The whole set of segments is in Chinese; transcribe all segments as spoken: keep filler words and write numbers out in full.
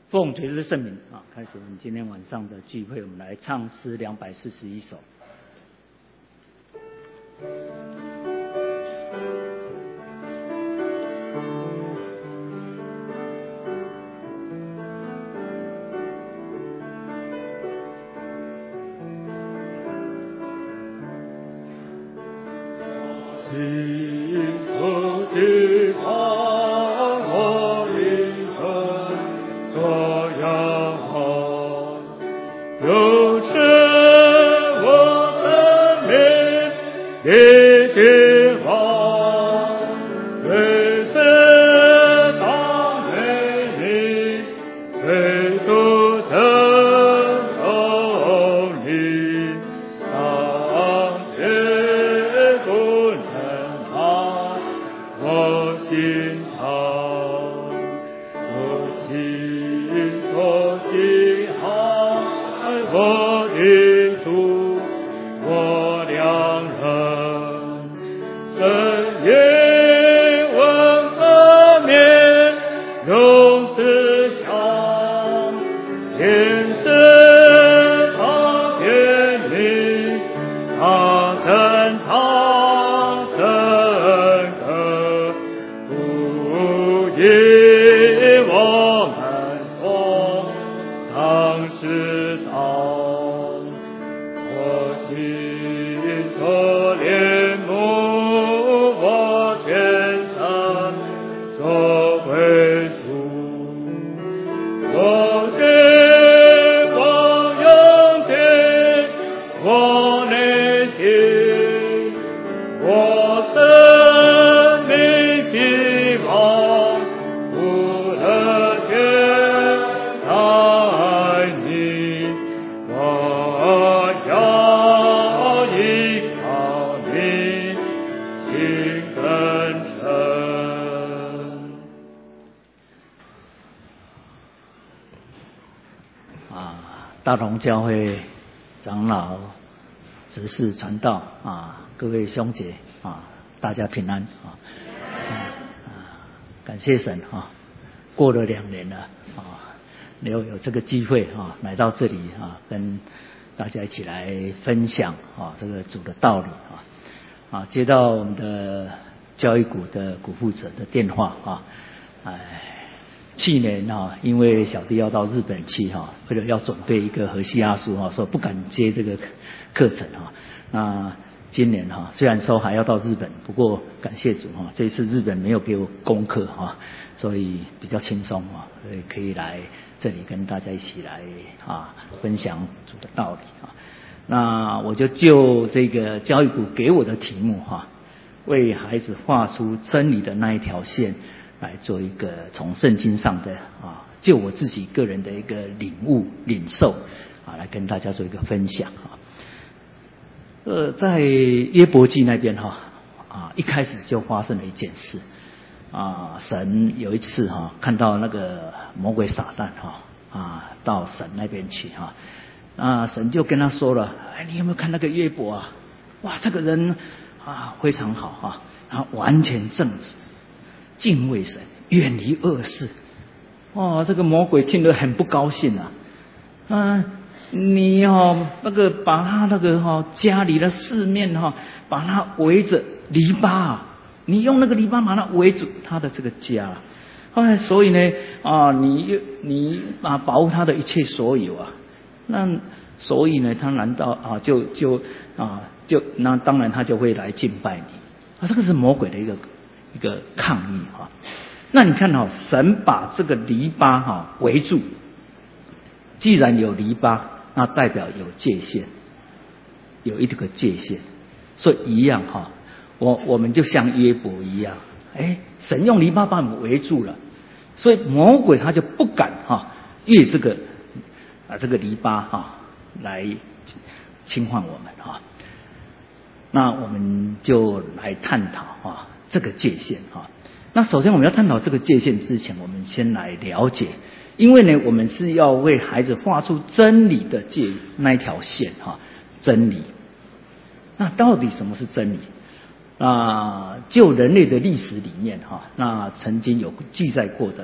奉主的圣名啊，开始我们今天晚上的聚会，我们来唱诗两百四十一首。大同教会长老、执事、传道啊，各位兄姐啊，大家平安啊！啊，感谢神啊！过了两年了啊，有有这个机会啊，来到这里啊，跟大家一起来分享啊这个主的道理啊啊，接到我们的教育股的股负责的电话啊，哎。去年哈，因为小弟要到日本去哈，为了要准备一个荷西阿书哈，所以不敢接这个课程哈。那今年哈，虽然说还要到日本，不过感谢主哈，这次日本没有给我功课哈，所以比较轻松哈，所以可以来这里跟大家一起来啊分享主的道理啊。那我就就这个教育股给我的题目哈，为孩子画出真理的那一条线。来做一个从圣经上的啊，就我自己个人的一个领悟、领受啊，来跟大家做一个分享啊。呃，在约伯记那边哈啊，一开始就发生了一件事啊，神有一次哈看到那个魔鬼撒旦哈啊到神那边去哈，那神就跟他说了，哎，你有没有看那个约伯啊？哇，这个人啊非常好哈，他完全正直。敬畏神，远离恶事。哦，这个魔鬼听得很不高兴啊！啊，你哦，那个把他那个哈、哦、家里的四面哈、哦，把他围着篱笆啊，你用那个篱笆把他围住他的这个家。后来，所以呢啊，你你啊保护他的一切所有啊，那所以呢，他难道啊就就啊就那当然他就会来敬拜你啊，这个是魔鬼的一个。一个抗议哈，那你看哈，神把这个篱笆哈围住，既然有篱笆，那代表有界限，有一个界限，所以一样哈，我我们就像约伯一样，哎，神用篱笆把我们围住了，所以魔鬼他就不敢哈越这个啊这个篱笆哈来侵犯我们哈。那我们就来探讨啊这个界限哈。那首先我们要探讨这个界限之前，我们先来了解，因为呢，我们是要为孩子画出真理的界那一条线哈，真理。那到底什么是真理？啊，就人类的历史里面哈，那曾经有记载过的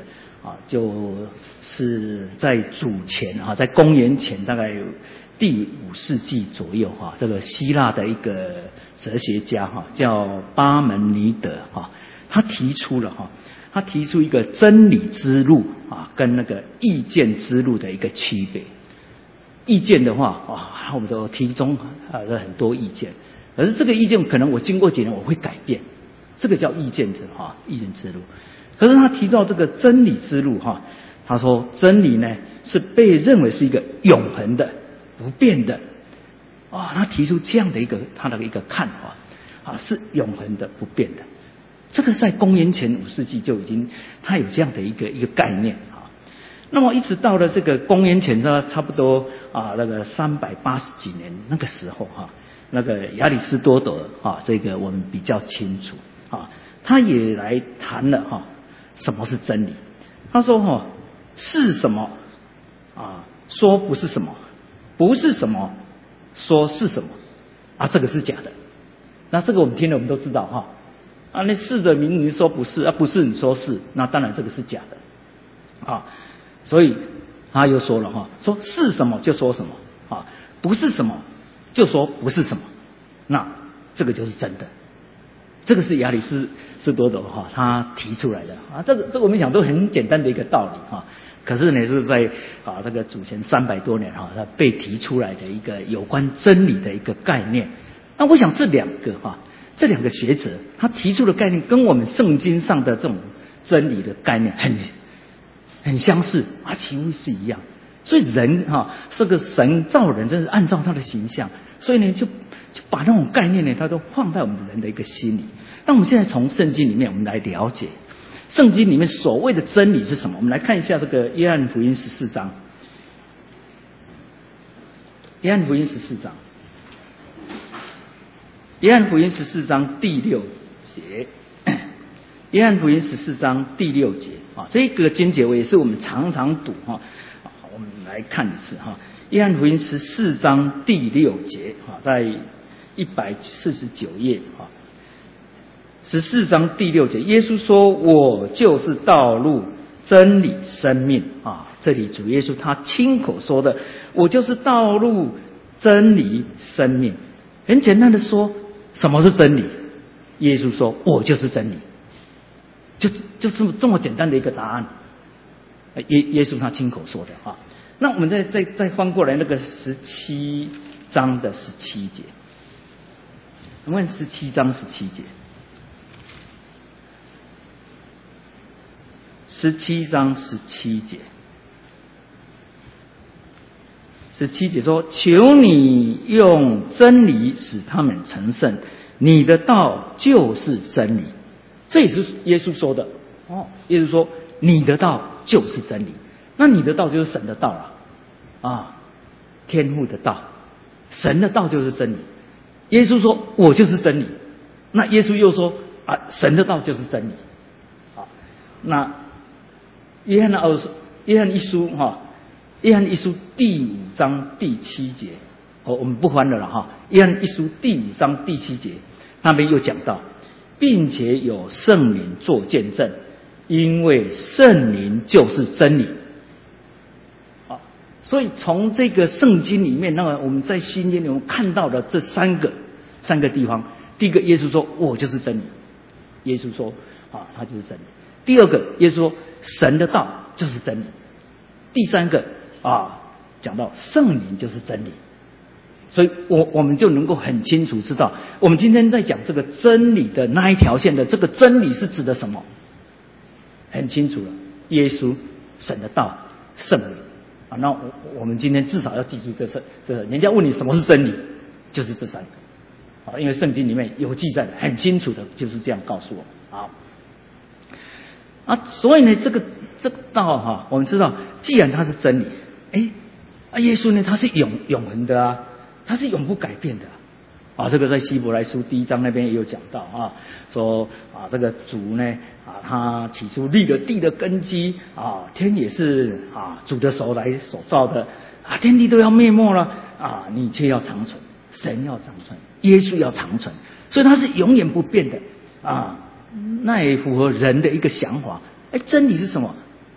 啊，就是在主前啊，在公元前大概第五世纪左右哈，这个希腊的一个哲学家哈，叫巴门尼德哈，他提出了哈，他提出一个真理之路啊，跟那个意见之路的一个区别。意见的话啊，我们都提供啊很多意见，可是这个意见可能我经过几年我会改变，这个叫意见之哈，意见之路。可是他提到这个真理之路哈，他说真理呢是被认为是一个永恒的、不变的啊，他提出这样的一个他的一个看法啊，是永恒的、不变的。这个在公元前五世纪就已经他有这样的一个一个概念啊。那么一直到了这个公元前呢，差不多啊那个三百八十几年那个时候哈，那个亚里士多德啊，这个我们比较清楚啊，他也来谈了哈。什么是真理？他说哈，是什么啊？说不是什么，不是什么，说是什么啊？这个是假的。那这个我们听了我们都知道哈。啊，那是的明明说不是，啊不是你说是，那当然这个是假的啊。所以他又说了哈，说是什么就说什么啊，不是什么就说不是什么，那这个就是真的。这个是亚里士多德哈他提出来的啊，这个这个我们讲都很简单的一个道理哈，可是呢是在啊这个主前三百多年哈，他被提出来的一个有关真理的一个概念。那我想这两个哈，这两个学者他提出的概念跟我们圣经上的这种真理的概念很很相似啊，几乎是一样。所以人哈，这个神造人真是按照他的形象，所以呢就就把那种概念呢，他都放在我们人的一个心里。那我们现在从圣经里面我们来了解圣经里面所谓的真理是什么。我们来看一下这个约翰福音十四章，约翰福音十四章，约翰福音十四章第六节，约翰福音十四章第六节啊，这个经节我也是我们常常读哈。我们来看一次哈，约翰福音十四章第六节哈，在一百四十九页哈，十四章第六节，耶稣说：“我就是道路、真理、生命啊！”这里主耶稣他亲口说的：“我就是道路、真理、生命。”很简单的说，什么是真理？耶稣说：“我就是真理。”就就这么这么简单的一个答案。耶耶稣他亲口说的啊，那我们再再再翻过来那个十七章的十七节，我们十七章十七节，十七章十七节，十七节说：“求你用真理使他们成圣，你的道就是真理。”这也是耶稣说的哦。耶稣说：“你的道就是真理。”那你的道就是神的道了啊，天父的道，神的道就是真理。耶稣说：“我就是真理。”那耶稣又说：“啊，神的道就是真理。”啊，那约翰二约翰一书哈，约翰一书第五章第七节，哦，我们不翻了了哈。约翰一书第五章第七节那边又讲到，并且有圣灵做见证。因为圣灵就是真理，啊，所以从这个圣经里面，那么我们在新约里面看到的这三个三个地方，第一个，耶稣说：“我就是真理。”耶稣说：“啊，他就是真理。”第二个，耶稣说：“神的道就是真理。”第三个啊，讲到圣灵就是真理。所以我我们就能够很清楚知道，我们今天在讲这个真理的那一条线的这个真理是指的什么。很清楚了，耶稣、神的道、圣灵啊。那我我们今天至少要记住这这这，人家问你什么是真理，就是这三个啊，因为圣经里面有记载的很清楚的，就是这样告诉我们。好啊，所以呢，这个这个道哈、啊，我们知道，既然它是真理，哎啊，耶稣呢他是永永恒的啊，他是永不改变的。啊，这个在希伯来书第一章那边也有讲到啊，说啊，这个主呢啊，他起初立了地的根基啊，天也是啊主的手来所造的啊，天地都要灭没了啊，你却要长存，神要长存，耶稣要长存，所以他是永远不变的啊，那也符合人的一个想法。哎，真理是什么？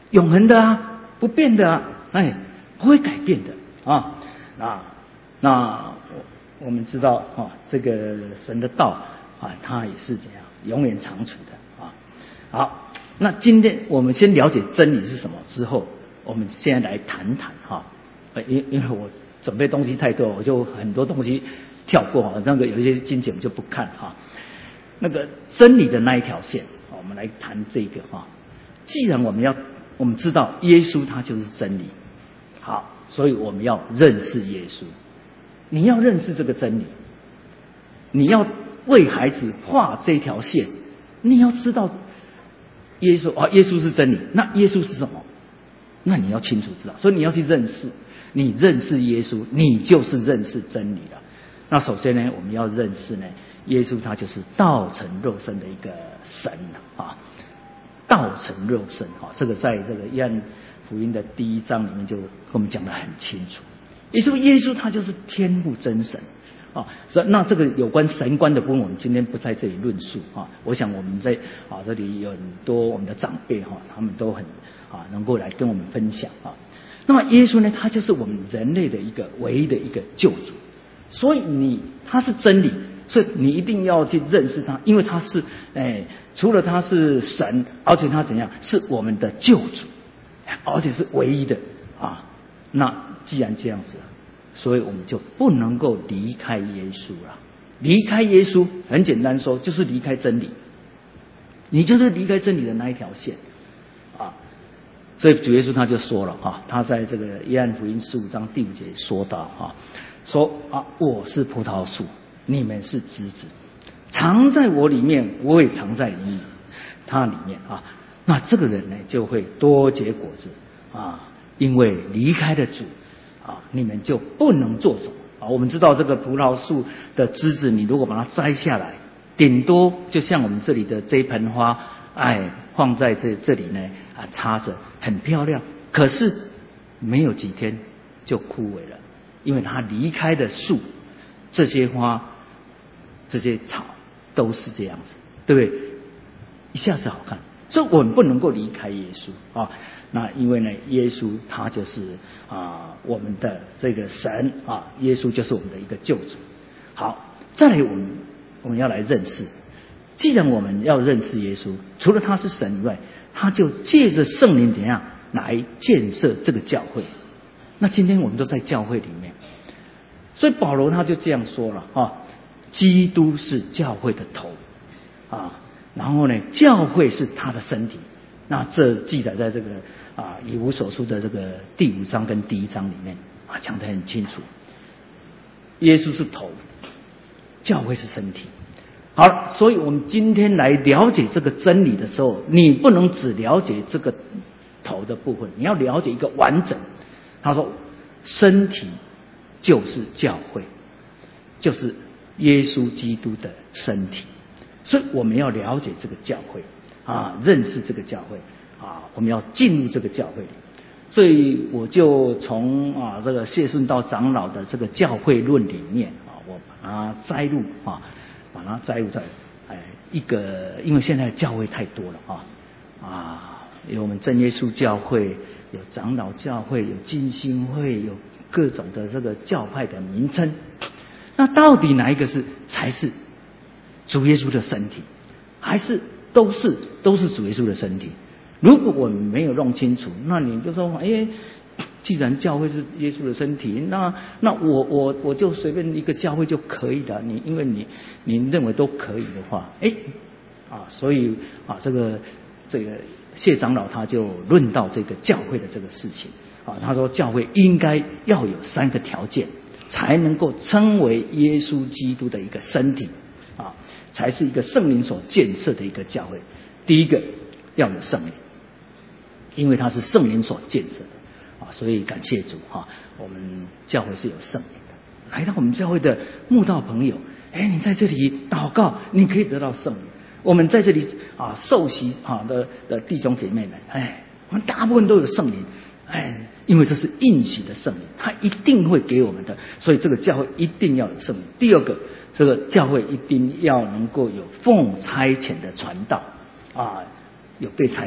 永恒的啊，不变的啊，哎，不会改变的啊。那那我我们知道啊，这个神的道啊，它也是怎样永远长存的啊。好，那今天我们先了解真理是什么之后，我们现在来谈谈哈。因因为我准备东西太多，我就很多东西跳过哈。那个有一些经节我就不看哈。那个真理的那一条线，我们来谈这个哈。既然我们要我们知道耶稣他就是真理，好，所以我们要认识耶稣。你要认识这个真理，你要为孩子画这条线，你要知道耶稣啊，耶稣是真理。那耶稣是什么？那你要清楚知道，所以你要去认识。你认识耶稣，你就是认识真理了。那首先呢，我们要认识呢，耶稣他就是道成肉身的一个神啊，道成肉身啊，这个在这个约翰福音的第一章里面就跟我们讲得很清楚。耶稣，耶稣他就是天父真神啊。所以那这个有关神观的部分，我们今天不在这里论述啊。我想我们在啊这里有很多我们的长辈哈，他们都很啊能够来跟我们分享啊。那么耶稣呢，他就是我们人类的一个唯一的一个救主，所以你他是真理，所以你一定要去认识他，因为他是哎，除了他是神，而且他怎样是我们的救主，而且是唯一的啊。那既然这样子，所以我们就不能够离开耶稣了。离开耶稣，很简单说，就是离开真理，你就是离开真理的那一条线啊。所以主耶稣他就说了哈，他在这个约翰福音十五章第五节说到哈，说啊，我是葡萄树，你们是枝子，藏在我里面，我也藏在你他里面啊。那这个人呢，就会多结果子啊，因为离开了主啊，你们就不能做什么啊。我们知道这个葡萄树的枝子，你如果把它摘下来，顶多就像我们这里的这一盆花，哎，放在这这里呢啊，插着很漂亮，可是没有几天就枯萎了，因为它离开的树，这些花、这些草都是这样子，对不对？一下子好看，所以我们不能够离开耶稣啊。那因为呢，耶稣他就是啊我们的这个神啊，耶稣就是我们的一个救主。好，再来我们我们要来认识。既然我们要认识耶稣，除了他是神以外，他就借着圣灵怎样来建设这个教会。那今天我们都在教会里面，所以保罗他就这样说了啊，基督是教会的头啊，然后呢，教会是他的身体。那这记载在这个啊以弗所书的这个第五章跟第一章里面啊讲得很清楚，耶稣是头，教会是身体。好了，所以我们今天来了解这个真理的时候，你不能只了解这个头的部分，你要了解一个完整。他说，身体就是教会，就是耶稣基督的身体，所以我们要了解这个教会啊，认识这个教会啊，我们要进入这个教会里。所以我就从啊这个谢顺道长老的这个教会论里面啊，我把它摘录啊。把它摘入在哎一个，因为现在教会太多了啊啊，有我们真耶稣教会，有长老教会，有浸信会，有各种的这个教派的名称。那到底哪一个是才是主耶稣的身体，还是都是都是主耶稣的身体？如果我们没有弄清楚，那你就说哎。既然教会是耶稣的身体，那那我我我就随便一个教会就可以了。你因为你你认为都可以的话，哎啊，所以啊这个这个谢长老他就论到这个教会的这个事情啊，他说教会应该要有三个条件，才能够称为耶稣基督的一个身体啊，才是一个圣灵所建设的一个教会。第一个要有圣灵，因为它是圣灵所建设的。啊，所以感谢主哈，我们教会是有圣灵的。来到我们教会的慕道朋友，哎，你在这里祷告，你可以得到圣灵。我们在这里啊受洗啊的的弟兄姐妹们，哎，我们大部分都有圣灵，哎，因为这是应许的圣灵，他一定会给我们的，所以这个教会一定要有圣灵。第二个，这个教会一定要能够有奉差遣的传道啊，有被差遣的。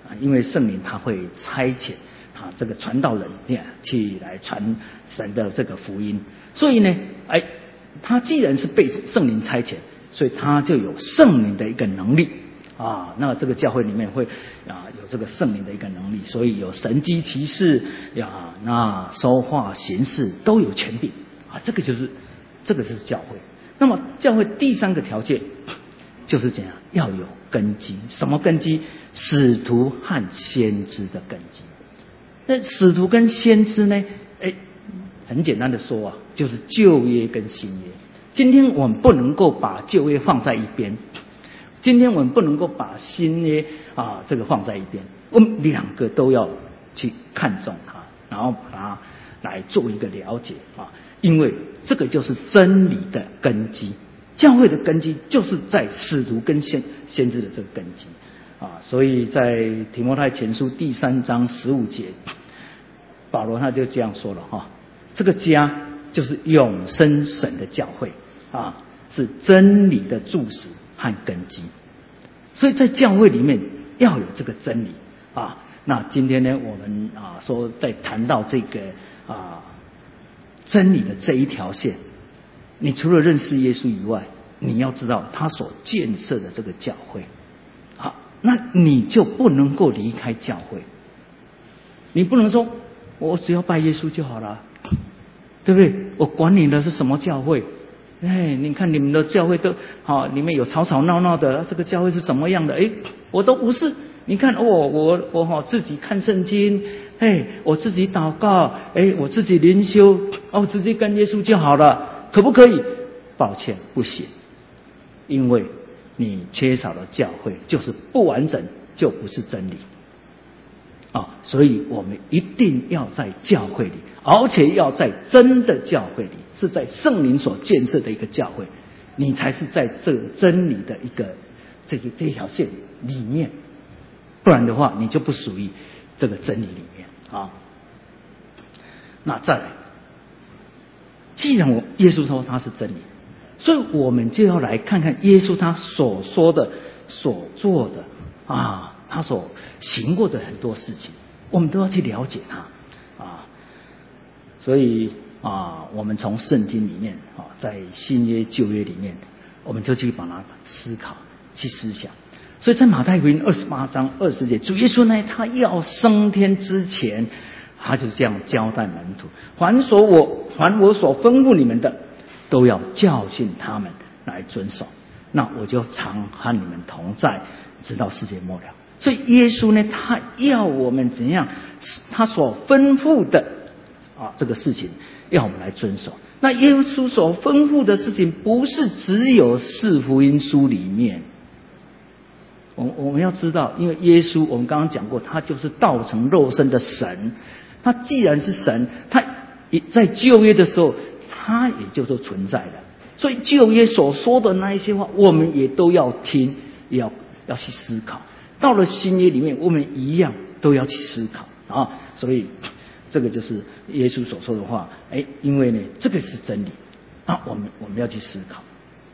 啊，因为圣灵他会差遣啊这个传道人去来传神的这个福音，所以呢，哎，他既然是被圣灵差遣，所以他就有圣灵的一个能力啊。那这个教会里面会啊有这个圣灵的一个能力，所以有神迹奇事呀，那说话行事都有权柄啊。这个就是这个就是教会。那么教会第三个条件就是怎样？要有根基。什么根基？使徒和先知的根基。那使徒跟先知呢？哎，很简单的说啊，就是旧约跟新约。今天我们不能够把旧约放在一边，今天我们不能够把新约啊这个放在一边，我们两个都要去看重它，然后把它来做一个了解啊。因为这个就是真理的根基，教会的根基就是在使徒跟先先知的这个根基啊。所以在提摩太前书第三章十五节，保罗他就这样说了哈，这个家就是永生神的教会啊，是真理的柱石和根基。所以在教会里面要有这个真理啊。那今天呢，我们啊说在谈到这个啊。真理的这一条线，你除了认识耶稣以外，你要知道他所建设的这个教会，好，那你就不能够离开教会。你不能说我只要拜耶稣就好了，对不对？我管你的是什么教会？哎，你看你们的教会都好，里面有吵吵闹闹的，这个教会是怎么样的？哎，我都不是。你看哦，我我哈自己看圣经，哎，我自己祷告，哎，我自己灵修，哦，直接跟耶稣就好了，可不可以？抱歉，不行，因为你缺少了教会，就是不完整，就不是真理啊。所以我们一定要在教会里，而且要在真的教会里，是在圣灵所建设的一个教会，你才是在这个真理的一个这个这条线里面。不然的话，你就不属于这个真理里面啊。那再来，既然我耶稣说他是真理，所以我们就要来看看耶稣他所说的、所做的啊，他所行过的很多事情，我们都要去了解他啊。所以啊，我们从圣经里面啊，在新约、旧约里面，我们就去把它思考、去思想。所以在马太福音二十八章二十节，主耶稣呢，他要升天之前，他就这样交代门徒：凡所我凡我所吩咐你们的，都要教训他们来遵守。那我就常和你们同在，直到世界末了。所以耶稣呢，他要我们怎样？他所吩咐的啊，这个事情要我们来遵守。那耶稣所吩咐的事情，不是只有四福音书里面。我我们要知道，因为耶稣我们刚刚讲过，他就是道成肉身的神。他既然是神，他在旧约的时候，他也就都存在了。所以旧约所说的那一些话，我们也都要听，也要要去思考。到了新约里面，我们一样都要去思考啊。所以这个就是耶稣所说的话。哎，因为呢，这个是真理啊，我们我们要去思考。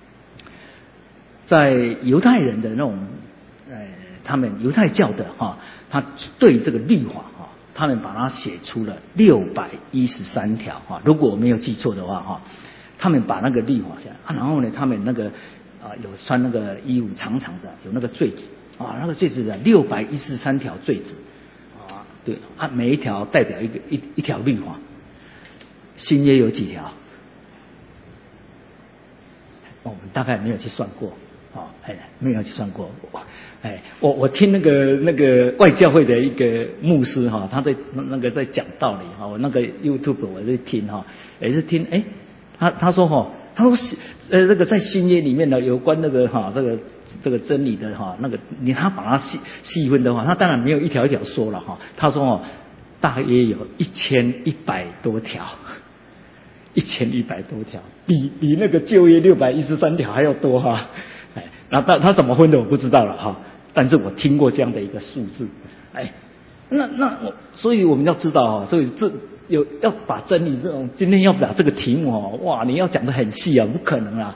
在犹太人的那种。呃，他们犹太教的哈，他对这个律法哈，他们把它写出了六百一十三条哈。如果我没有记错的话哈，他们把那个律法下来啊，然后呢，他们那个啊有穿那个衣服长长的，有那个坠子啊，那个坠子的六百一十三条坠子啊，对啊，每一条代表一个一一条律法。新约有几条？我们大概没有去算过。哦，哎，没有去算过。哎，我我听那个那个外教会的一个牧师哈、哦，他在那个在讲道理哈、哦，我那个 YouTube 我在听哈、哦，也是听哎，他他说哈、哦，他说呃那个在新约里面呢，有关那个哈、哦、这个这个真理的哈、哦、那个，你他把它细细分的话，他当然没有一条一条说了哈、哦，他说哦，大约有一千一百多条。一千一百多条，比比那个旧约六百一十三条还要多哈。哎，那他他怎么分的我不知道了哈，但是我听过这样的一个数字。哎，那那我所以我们要知道哈，所以这有要把真理这种今天要把这个题目哦，哇，你要讲得很细啊，不可能啊。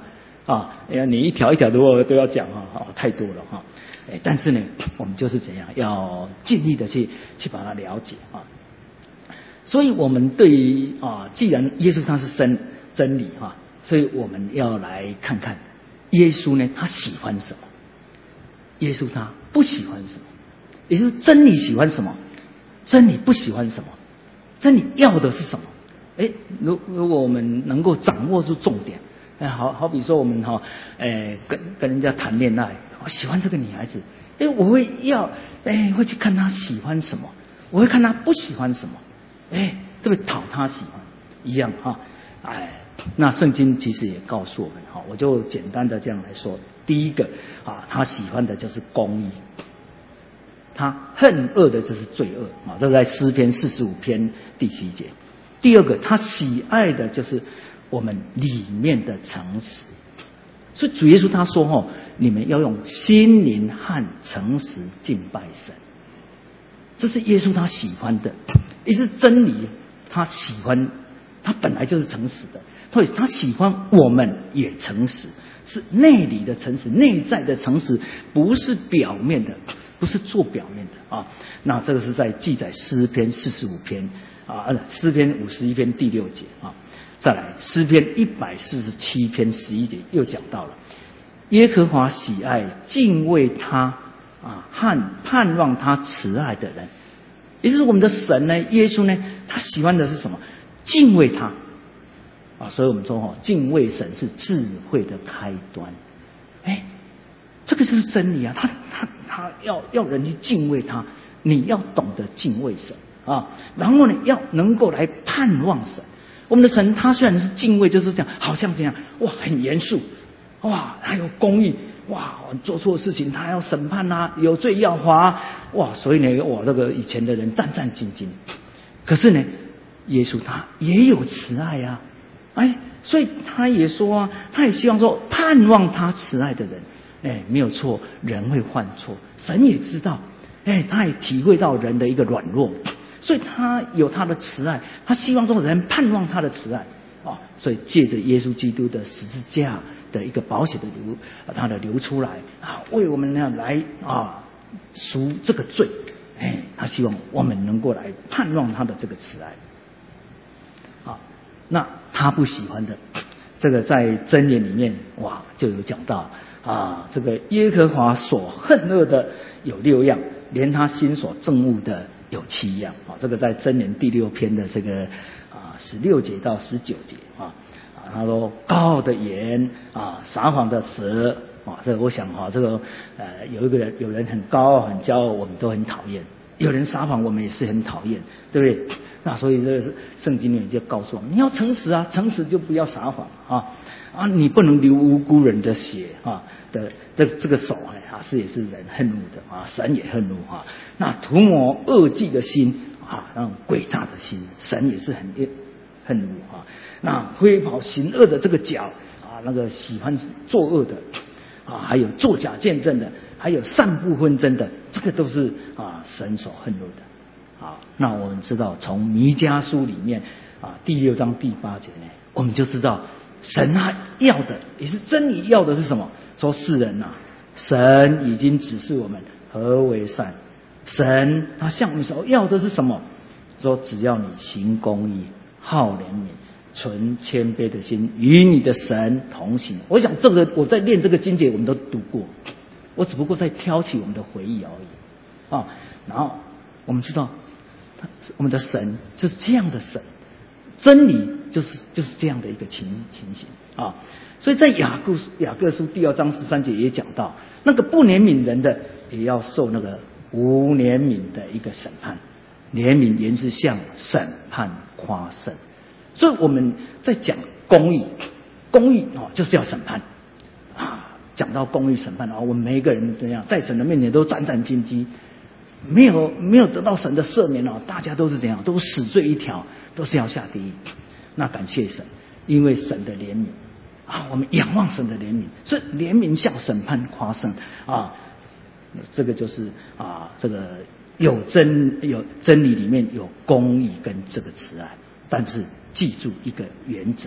啊，你一条一条都都要讲啊，啊，太多了哈。哎，但是呢，我们就是怎样，要尽力的去去把它了解啊。所以我们对于啊，既然耶稣他是真真理哈，所以我们要来看看耶稣呢，他喜欢什么？耶稣他不喜欢什么？也就是真理喜欢什么？真理不喜欢什么？真理要的是什么？哎，如如果我们能够掌握住重点，哎，好好比说我们哈，哎，跟跟人家谈恋爱，我喜欢这个女孩子，哎，我会要，哎，会去看她喜欢什么，我会看她不喜欢什么。哎，这个讨他喜欢一样哈，哎，那圣经其实也告诉我们哈，我就简单的这样来说，第一个啊，他喜欢的就是公义，他恨恶的就是罪恶啊，这在诗篇四十五篇第七节。第二个，他喜爱的就是我们里面的诚实，所以主耶稣他说哈，你们要用心灵和诚实敬拜神。这是耶稣他喜欢的，也是真理。他喜欢，他本来就是诚实的，所以他喜欢我们也诚实，是内里的诚实，内在的诚实，不是表面的，不是做表面的啊。那这个是在记载诗篇四十五篇啊，诗篇五十一篇第六节啊。再来诗篇一百四十七篇十一节又讲到了，耶和华喜爱敬畏他。啊，和盼望他慈爱的人，也就是我们的神呢，耶稣呢，他喜欢的是什么？敬畏他啊，所以我们说哦，敬畏神是智慧的开端。哎，这个就是真理啊！他他他要要人去敬畏他，你要懂得敬畏神啊，然后呢，要能够来盼望神。我们的神他虽然是敬畏，就是这样，好像这样哇，很严肃哇，还有公义。哇，做错事情他要审判啊，有罪要罚哇，所以呢，哇，这个以前的人战战兢兢。可是呢，耶稣他也有慈爱啊，哎，所以他也说啊，他也希望说盼望他慈爱的人，哎，没有错，人会犯错，神也知道，哎，他也体会到人的一个软弱，所以他有他的慈爱，他希望说人盼望他的慈爱。哦，所以借着耶稣基督的十字架的一个宝血的流，他的流出来啊，为我们呢来啊赎这个罪，哎，他希望我们能够来盼望他的这个慈爱。啊，那他不喜欢的，这个在箴言里面哇就有讲到啊，这个耶和华所恨恶的有六样，连他心所憎恶的有七样。啊，这个在箴言第六篇的这个。十六节到十九节啊，啊，他说高傲的眼啊，撒谎的舌啊，这个我想哈、啊，这个呃，有一个人有人很高傲很骄傲，我们都很讨厌；有人撒谎，我们也是很讨厌，对不对？那所以这个圣经里面就告诉我们，你要诚实啊，诚实就不要撒谎啊啊，你不能流无辜人的血啊的这这个手啊是也是人恨恶的啊，神也恨恶啊。那涂抹恶计的心啊，那种诡诈的心，神也是很恨恶啊。那挥跑行恶的这个脚啊，那个喜欢作恶的啊，还有作假见证的，还有散布纷争的，这个都是啊神所恨恶的啊。那我们知道从弥迦书里面啊第六章第八节呢，我们就知道神他要的也是真理，要的是什么？说世人啊，神已经指示我们何为善。神他向我们所要的是什么？说只要你行公义，好怜悯，存谦卑的心，与你的神同行。我想这个我在练这个经节我们都读过，我只不过在挑起我们的回忆而已啊。然后我们知道我们的神就是这样的神，真理就是就是这样的一个情情形啊。所以在雅各雅各书第二章十三节也讲到，那个不怜悯人的也要受那个无怜悯的一个审判。怜悯原是向审判夸胜。所以我们在讲公义，公义哦就是要审判啊。讲到公义审判啊，我们每一个人怎样在神的面前都战战兢兢，没有没有得到神的赦免哦，大家都是怎样，都死罪一条，都是要下地狱。那感谢神，因为神的怜悯啊，我们仰望神的怜悯，所以怜悯向审判夸胜啊。这个就是啊，这个有真有真理里面有公义跟这个慈爱，但是记住一个原则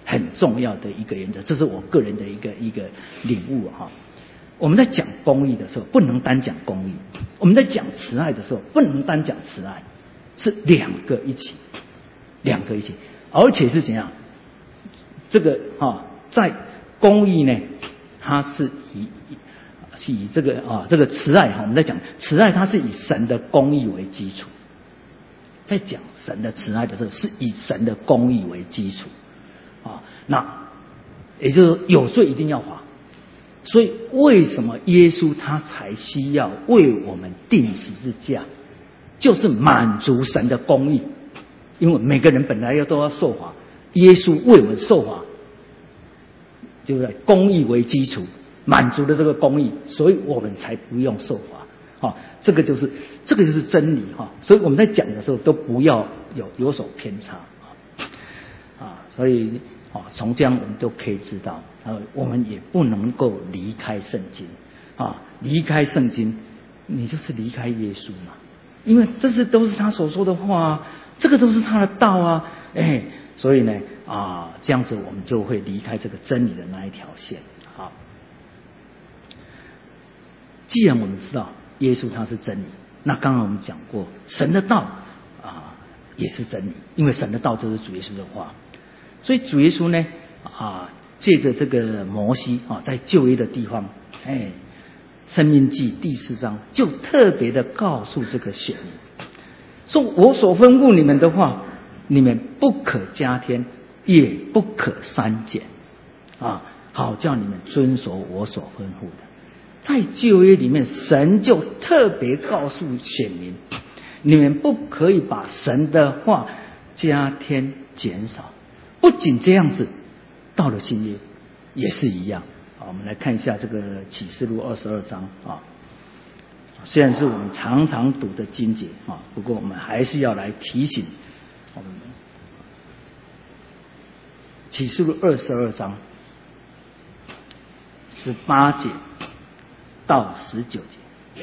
很重要的一个原则，这是我个人的一个一个领悟哈。我们在讲公义的时候，不能单讲公义；我们在讲慈爱的时候，不能单讲慈爱，是两个一起，两个一起，而且是怎样？这个哈，在公义呢，它是以是以这个啊这个慈爱哈，我们在讲慈爱，它是以神的公义为基础。在讲神的慈爱的时候，是以神的公义为基础啊。那也就是有罪一定要罚。所以为什么耶稣他才需要为我们钉十字架，就是满足神的公义。因为每个人本来要都要受罚，耶稣为我们受罚，就是公义为基础，满足了这个公义，所以我们才不用受罚。啊，这个就是这个就是真理哈。所以我们在讲的时候都不要有有所偏差啊。所以啊，从这样我们就可以知道，啊，我们也不能够离开圣经啊，离开圣经，你就是离开耶稣嘛。因为这是都是他所说的话啊，这个都是他的道啊，哎，所以呢啊，这样子我们就会离开这个真理的那一条线。好，既然我们知道耶稣他是真理，那刚刚我们讲过，神的道啊也是真理，因为神的道就是主耶稣的话。所以主耶稣呢啊，借着这个摩西啊，在旧约的地方，哎，申命记第四章就特别的告诉这个选民，说我所吩咐你们的话，你们不可加添，也不可删减啊，好叫你们遵守我所吩咐的。在旧约里面，神就特别告诉选民，你们不可以把神的话加添减少。不仅这样子，到了新约也是一样。好，我们来看一下这个启示录二十二章啊。虽然是我们常常读的经节啊，不过我们还是要来提醒我们。启示录二十二章十八节到十九节。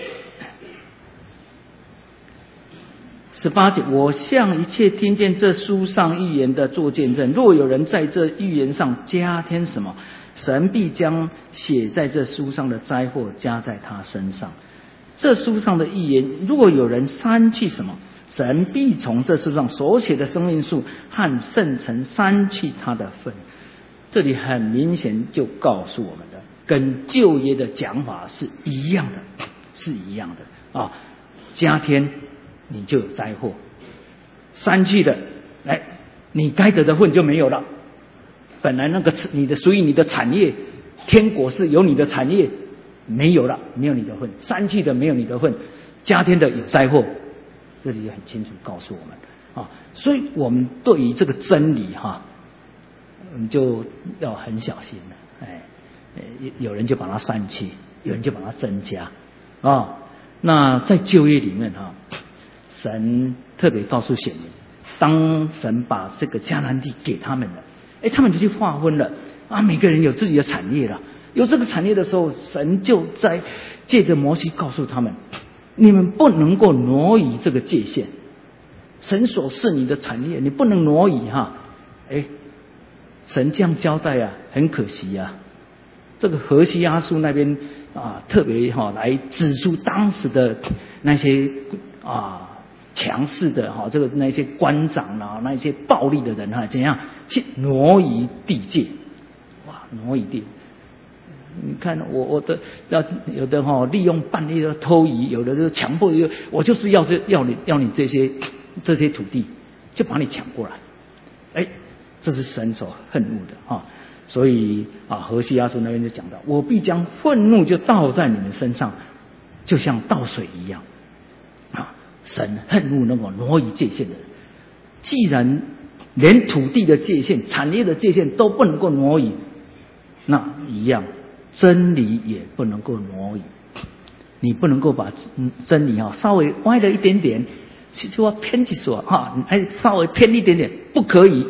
十八节，我向一切听见这书上预言的做见证，若有人在这预言上加添什么，神必将写在这书上的灾祸加在他身上。这书上的预言，若有人删去什么，神必从这书上所写的生命树和圣城删去他的份。这里很明显就告诉我们的，跟旧约的讲法是一样的，是一样的啊。加添你就有灾祸，删去的，来，你该得的份就没有了。本来那个你的属于你的产业，天国是有你的产业，没有了，没有你的份。删去的没有你的份，加添的有灾祸。这里很清楚告诉我们啊，所以我们对于这个真理哈，我们就要很小心了。哎，有人就把它删去，有人就把它增加啊。那在旧约里面哈，神特别告诉选民，当神把这个迦南地给他们了，哎，他们就去划分了啊，每个人有自己的产业了。有这个产业的时候，神就在借着摩西告诉他们，你们不能够挪移这个界限，神所赐你的产业，你不能挪移哈。哎，神这样交代啊，很可惜啊。这个何西阿书那边啊，特别哈、啊、来指出当时的那些啊强势的哈、啊，这个那些官长啊，那些暴力的人哈、啊，怎样去挪移地界？哇，挪移地！你看我我的要有的哈、哦，利用半夜的偷移，有的就强迫，我就是要这要你要你这些这些土地，就把你抢过来。哎，这是神所恨恶的哈、啊。所以啊，何西阿书那边就讲到，我必将愤怒就倒在你们身上，就像倒水一样啊。神恨恶那个挪移界限的人。既然连土地的界限、产业的界限都不能够挪移，那一样真理也不能够挪移。你不能够把真理啊稍微歪了一点点，就说偏去说哈，还稍微偏一点点，不可以。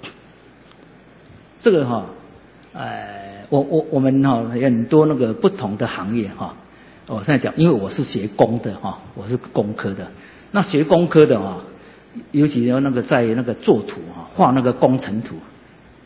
这个哈。呃，我我我们哈、哦、很多那个不同的行业哈、哦，我现在讲，因为我是学工的哈、哦，我是工科的。那学工科的啊、哦，尤其要那个在那个作图啊，画那个工程图，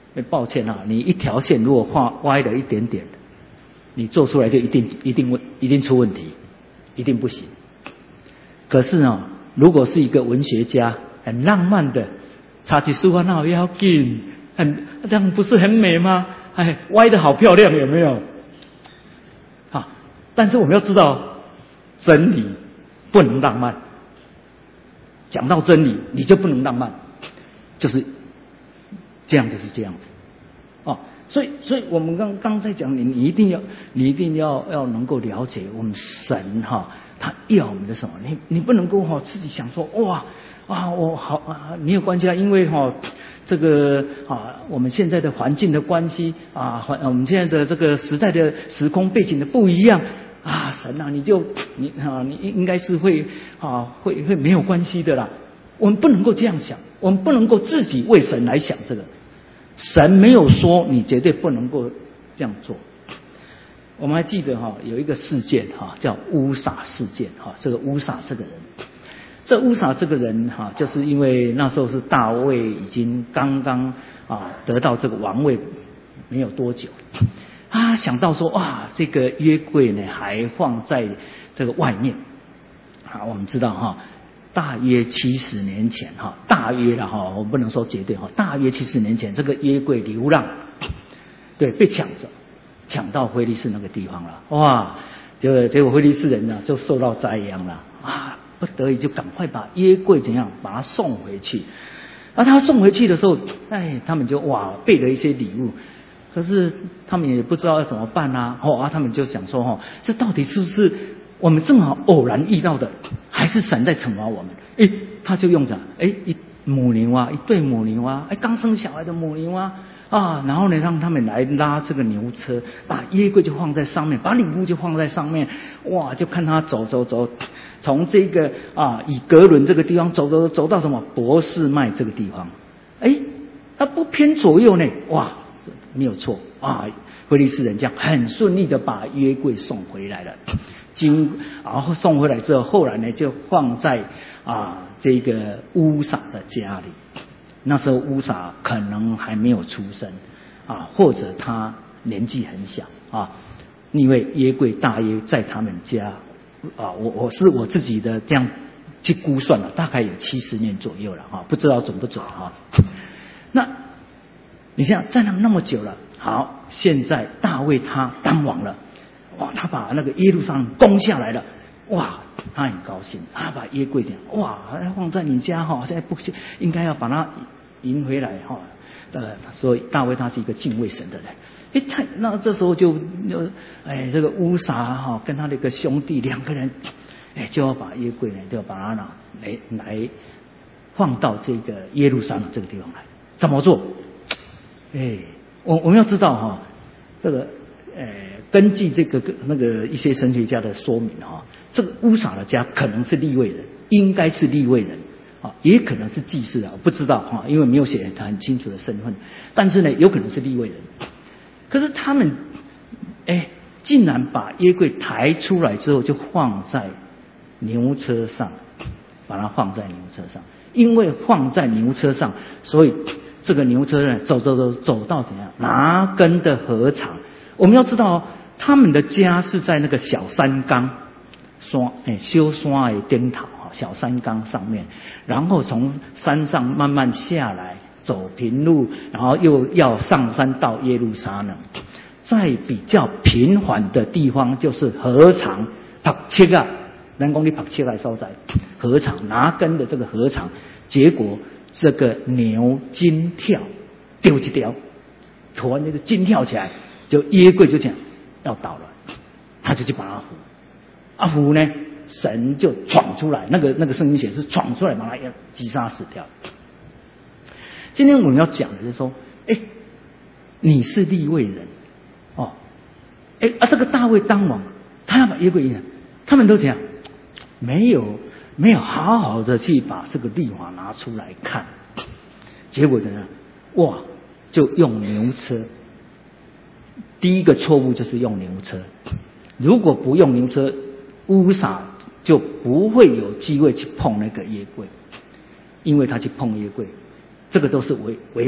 抱歉啊，你一条线如果画歪了一点点，你做出来就一定一定问一定出问题，一定不行。可是呢，如果是一个文学家，很浪漫的，插起书花那要紧，很这样不是很美吗？哎，歪的好漂亮，有没有？好，但是我们要知道，真理不能浪漫。讲到真理，你就不能浪漫，就是这样，就是这样子。哦，所以，所以我们刚刚在讲，你你一定要，你一定要要能够了解我们神哈、哦，他要我们的什么？你你不能够哈、哦、自己想说哇啊我好啊没有关系啊，因为哈、哦、这个啊我们现在的环境的关系啊，环我们现在的这个时代的时空背景的不一样。啊，神啊，你就你啊，你应该是会啊，会会没有关系的啦。我们不能够这样想，我们不能够自己为神来想这个。神没有说你绝对不能够这样做。我们还记得哈、啊，有一个事件哈、啊，叫乌撒事件哈、啊。这个乌撒这个人，这乌撒这个人哈、啊，就是因为那时候是大卫已经刚刚啊得到这个王位没有多久。他想到说哇，这个约柜呢还放在这个外面啊。我们知道哈，大约七十年前哈，大约了哈，我不能说绝对哈，大约七十年前，这个约柜流浪，对，被抢走，抢到非利士那个地方了。哇，结果结果非利士人呢就受到灾殃了啊，不得已就赶快把约柜怎样把它送回去。而他送回去的时候，哎，他们就哇备了一些礼物。可是他们也不知道要怎么办啊！哦啊，他们就想说哦，这到底是不是我们正好偶然遇到的，还是神在惩罚我们？诶，他就用着诶一母牛啊，一对母牛啊，诶刚生小孩的母牛啊啊，然后呢让他们来拉这个牛车，把约柜就放在上面，把礼物就放在上面，哇，就看他走走走，从这个啊以格伦这个地方走走走到什么伯示麦这个地方，诶，他不偏左右呢，哇！没有错啊，非利士人这样很顺利的把约柜送回来了。经然后送回来之后，后来呢就放在啊这个乌撒的家里。那时候乌撒可能还没有出生啊，或者他年纪很小啊，因为约柜大约在他们家啊，我我是我自己的这样去估算了，大概有七十年左右了啊，不知道准不准啊。那你想站了那么久了，好，现在大卫他当王了，哇，他把那个耶路撒冷攻下来了，哇，他很高兴，他把约柜点，哇，放在你家哈，现在不行，应该要把它迎回来哈。呃，所以大卫他是一个敬畏神的人，哎，他那这时候就哎这个乌撒哈跟他的一个兄弟两个人，哎就要把约柜呢就要把它拿来来放到这个耶路撒冷这个地方来，怎么做？哎，我我们要知道哈，这个呃，根据这个那个一些神学家的说明哈，这个乌撒的家可能是利未人，应该是利未人啊，也可能是祭司啊，我不知道哈，因为没有写很清楚的身份，但是呢，有可能是利未人。可是他们哎，竟然把约柜抬出来之后，就放在牛车上，把它放在牛车上，因为放在牛车上，所以。这个牛车呢，走走走走到怎样拿根的禾场？我们要知道，他们的家是在那个小山冈山诶修山的顶头哈，小山冈上面，然后从山上慢慢下来，走平路，然后又要上山到耶路撒冷。在比较平缓的地方，就是禾场拍切啊，人工你拍切来所在，禾场拿根的这个禾场，结果。这个牛筋跳丢一条，突然这个筋跳起来，就约柜就这样要倒了，他就去把它扶，啊扶呢，神就闯出来，那个那个圣经写是闯出来把他要击杀死掉。今天我们要讲的就是说，哎，你是利未人哦，哎啊这个大卫当王，他要把约柜赢了，他们都怎样？没有。没有好好的去把这个律法拿出来看，结果怎样？哇，就用牛车。第一个错误就是用牛车，如果不用牛车，乌撒就不会有机会去碰那个约柜，因为他去碰约柜，这个都是违违法的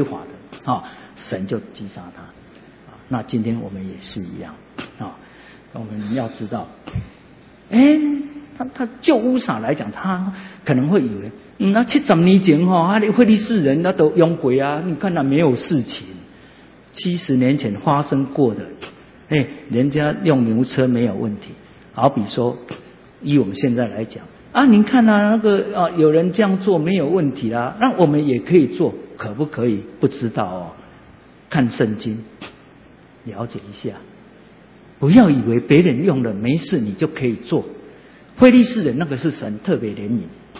啊，神就击杀他。啊，那今天我们也是一样啊，我们要知道，哎，他他就乌撒来讲，他可能会以为，嗯，那七十年前哈，啊，非利士人那都用过啊，你看那没有事情，七十年前发生过的，哎，人家用牛车没有问题。好比说，以我们现在来讲啊，您看啊，那个啊，有人这样做没有问题啦，那我们也可以做，可不可以？不知道哦，看圣经，了解一下，不要以为别人用了没事，你就可以做。非利士人那个是神特别怜悯，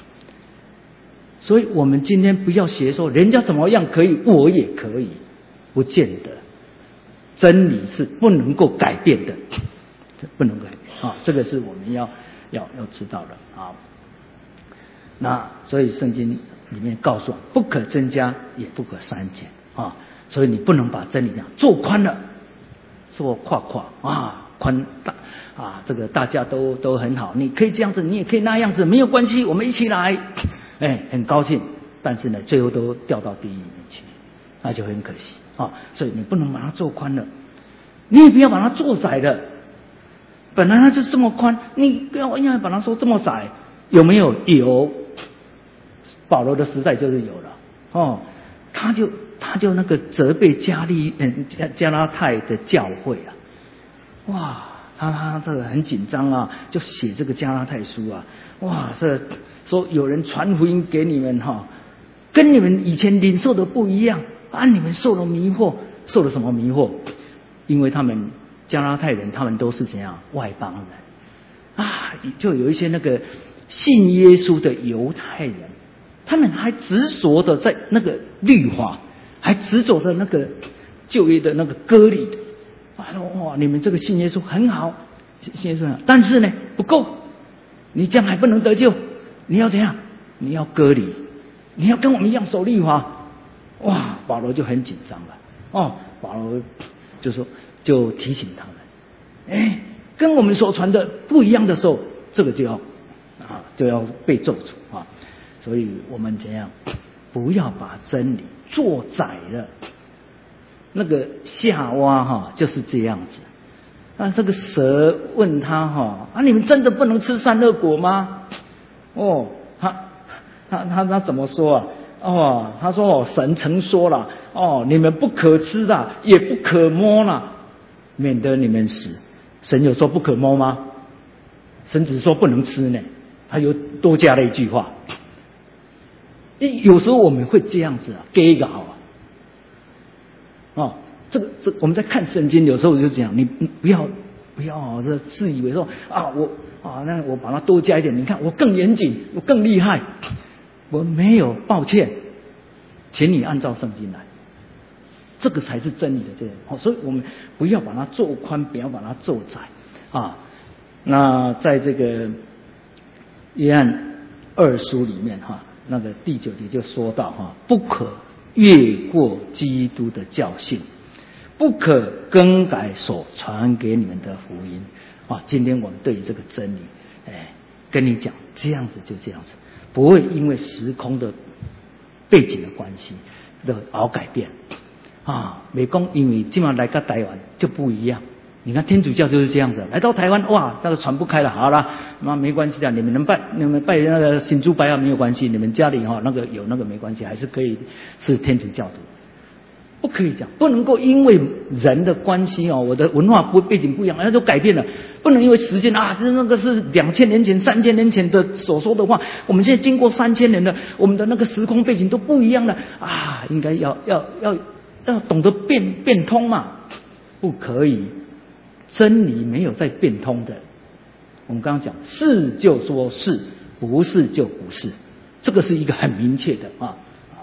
所以我们今天不要学说人家怎么样可以，我也可以，不见得。真理是不能够改变的。不能改啊，这个是我们要要要知道的啊。那所以圣经里面告诉我，不可增加，也不可删减啊。所以你不能把真理讲做宽了，做跨跨啊，宽大啊，这个大家都都很好，你可以这样子，你也可以那样子，没有关系，我们一起来，哎，很高兴。但是呢，最后都掉到地狱里面去，那就很可惜啊。所以你不能把它做宽了，你也不要把它做窄了。本来它就这么宽，你不要硬要把它说这么窄，有没有？有，保罗的时代就是有了哦。他就他就那个责备加利嗯加加拉太的教会啊，哇，他他这个很紧张啊，就写这个加拉太书啊，哇，这说有人传福音给你们哈、哦，跟你们以前领受的不一样啊，你们受了迷惑，受了什么迷惑？因为他们。加拉太人他们都是怎样外邦人啊？就有一些那个信耶稣的犹太人，他们还执着的在那个律法，还执着的那个旧约的那个割礼的。哇，你们这个信耶稣很好，信耶稣很好，但是呢不够，你这样还不能得救，你要怎样？你要割礼，你要跟我们一样守律法。哇，保罗就很紧张了。哦，保罗就说。就提醒他们，哎，跟我们所传的不一样的时候，这个就要啊就要被咒诅啊。所以我们怎样，不要把真理做窄了。那个夏娃哈就是这样子。啊，这个蛇问他哈啊，你们真的不能吃善恶果吗？哦，他他他他怎么说啊？哦，他说哦，神曾说了，哦，你们不可吃的，也不可摸了。免得你们死。神有说不可摸吗？神只说不能吃呢，他又多加了一句话。有时候我们会这样子啊，给搞啊，哦，这个这我们在看圣经，有时候就这样，你不要不要这自以为说啊，我啊那我把它多加一点，你看我更严谨，我更厉害，我没有，抱歉，请你按照圣经来。这个才是真理的这个，所以我们不要把它做宽，不要把它做窄啊。那在这个约翰二书里面哈，那个第九节就说到哈，不可越过基督的教训，不可更改所传给你们的福音啊。今天我们对于这个真理，哎，跟你讲，这样子就这样子，不会因为时空的背景的关系的而改变。啊，美工因为今晚来个台湾就不一样。你看天主教就是这样子，来到台湾哇，那个传不开了，好了，那没关系的，你们能拜，你们拜那个新猪白啊没有关系，你们家里哈、哦、那个有那个没关系，还是可以是天主教徒。不可以讲，不能够因为人的关系哦，我的文化不背景不一样，那就改变了。不能因为时间啊，这那个是两千年前、三千年前的所说的话，我们现在经过三千年了，我们的那个时空背景都不一样了啊，应该要要要。要懂得变变通嘛，不可以，真理没有在变通的。我们刚刚讲是就说是，不是就不是，这个是一个很明确的啊。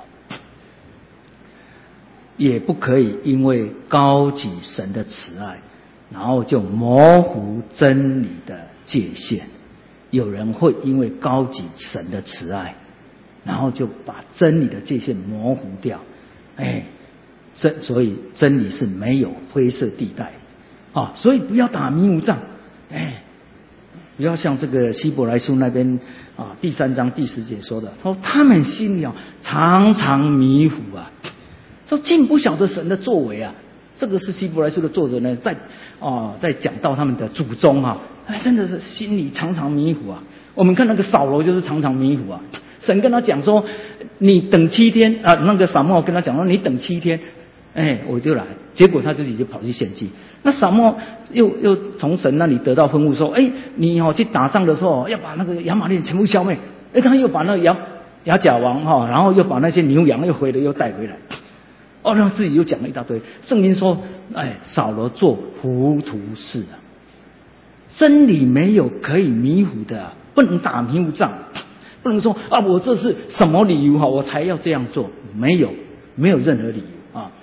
也不可以因为高举神的慈爱，然后就模糊真理的界限。有人会因为高举神的慈爱，然后就把真理的界限模糊掉，哎。真所以真理是没有灰色地带啊，所以不要打迷雾仗，哎，不要像这个希伯来书那边啊第三章第十节说的，说他们心里啊常常迷糊啊， 说竟不晓得神的作为啊。这个是希伯来书的作者呢，在啊、呃、在讲到他们的祖宗啊，哎，真的是心里常常迷糊啊。我们看那个扫罗就是常常迷糊啊。神跟他讲说，你等七天啊，那个撒母耳跟他讲说，你等七天，哎，我就来。结果他自己就跑去献祭。那撒母耳又又从神那里得到吩咐说，哎，你哦去打仗的时候要把那个亚玛力人全部消灭。哎，他又把那个亚亚甲王哈、哦，然后又把那些牛羊又回来又带回来。哦，让自己又讲了一大堆。圣经说，哎，扫罗做糊涂事啊，真理没有可以迷糊的、啊，不能打迷糊仗，不能说啊，我这是什么理由哈，我才要这样做？没有，没有任何理由啊。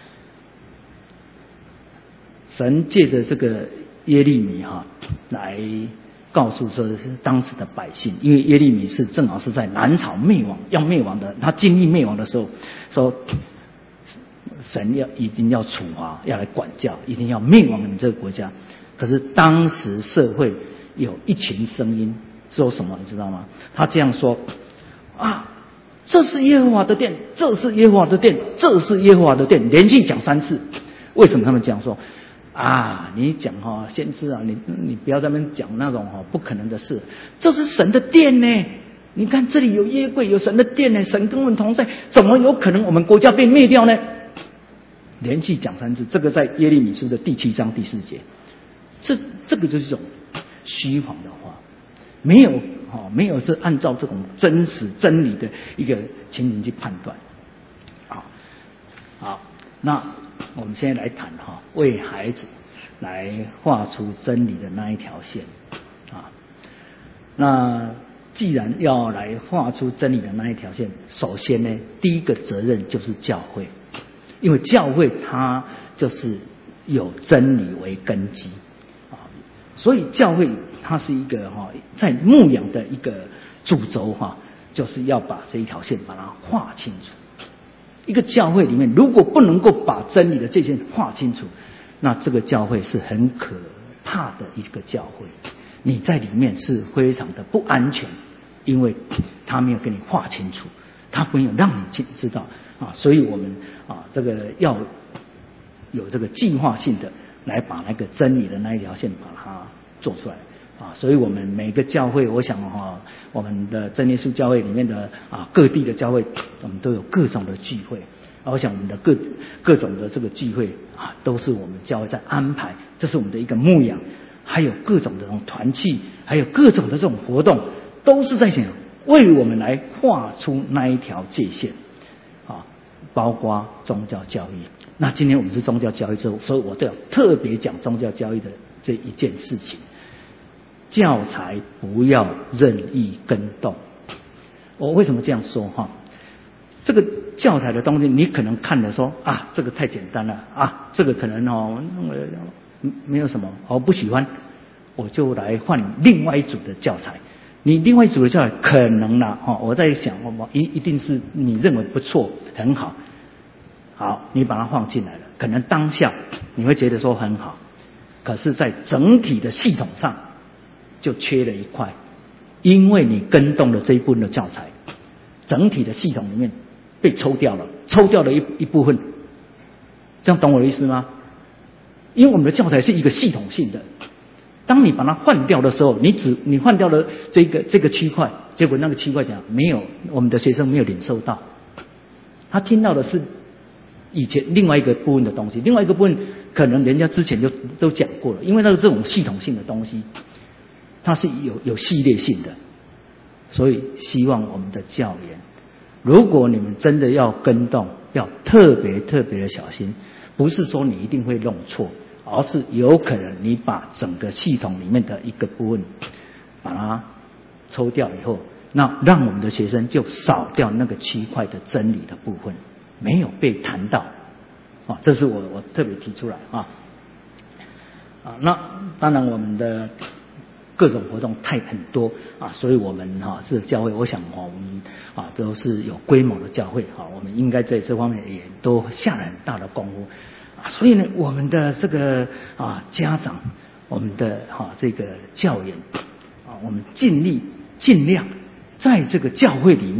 神借着这个耶利米哈来告诉说是当时的百姓，因为耶利米是正好是在南朝灭亡要灭亡的，他经历灭亡的时候说。神要一定要处罚，要来管教，一定要灭亡你们这个国家。可是当时社会有一群声音说什么，你知道吗？他这样说啊，这是耶和华的殿，这是耶和华的殿，这是耶和华的殿，连续讲三次。为什么他们这样说？啊，你讲哈、哦，先知啊，你你不要在那边讲那种哈、哦、不可能的事，这是神的殿呢。你看这里有约柜，有神的殿呢，神跟我们同在，怎么有可能我们国家被灭掉呢？连续讲三次，这个在耶利米书的第七章第四节，这这个就是一种虚谎的话，没有哦，没有是按照这种真实真理的一个情形去判断。好，好，那我们现在来谈哈，为孩子来画出真理的那一条线啊。那既然要来画出真理的那一条线，首先呢，第一个责任就是教会。因为教会它就是有真理为根基啊，所以教会它是一个哈在牧养的一个主轴哈，就是要把这一条线把它画清楚。一个教会里面如果不能够把真理的界限画清楚，那这个教会是很可怕的一个教会，你在里面是非常的不安全，因为他没有给你画清楚，他没有让你知道。啊，所以我们啊，这个要有这个计划性的来把那个真理的那一条线把它做出来啊。所以我们每个教会，我想哈、啊，我们的真耶稣教会里面的啊各地的教会，我们都有各种的聚会。啊、我想我们的各各种的这个聚会啊，都是我们教会在安排，这是我们的一个牧养，还有各种的这种团契，还有各种的这种活动，都是在想为我们来画出那一条界限。包括宗教教育，那今天我们是宗教教育之后，所以我都要特别讲宗教教育的这一件事情。教材不要任意更动。我为什么这样说哈？这个教材的东西，你可能看的说啊，这个太简单了啊，这个可能哦没有什么，我不喜欢，我就来换另外一组的教材。你另外一组的教材可能啦，哈，我在想，我一一定是你认为不错，很好，好，你把它放进来了，可能当下你会觉得说很好，可是，在整体的系统上就缺了一块，因为你跟动了这一部分的教材，整体的系统里面被抽掉了，抽掉了一一部分，这样懂我的意思吗？因为我们的教材是一个系统性的。当你把它换掉的时候，你只你换掉了这个这个区块，结果那个区块讲没有，我们的学生没有领受到，他听到的是以前另外一个部分的东西，另外一个部分可能人家之前就都讲过了，因为那个这种系统性的东西，它是有有系列性的，所以希望我们的教员，如果你们真的要跟动，要特别特别的小心，不是说你一定会弄错。而是有可能你把整个系统里面的一个部分把它抽掉以后，那让我们的学生就少掉那个区块的真理的部分，没有被谈到啊，这是我我特别提出来啊啊。那当然我们的各种活动太很多啊，所以我们哈、啊、是教会，我想哈、啊、我们啊都是有规模的教会哈、啊，我们应该在这方面也都下了很大的功夫。所以呢，我们的这个啊家长，我们的哈、啊、这个教员啊，我们尽力尽量在这个教会里面